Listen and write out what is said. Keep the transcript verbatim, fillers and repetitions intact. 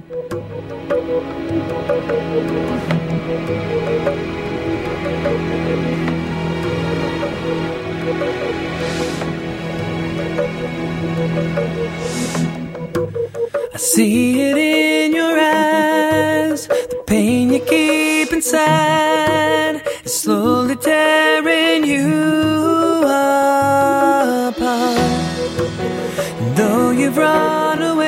I see it in your eyes, the pain you keep inside is slowly tearing you apart. And though you've run away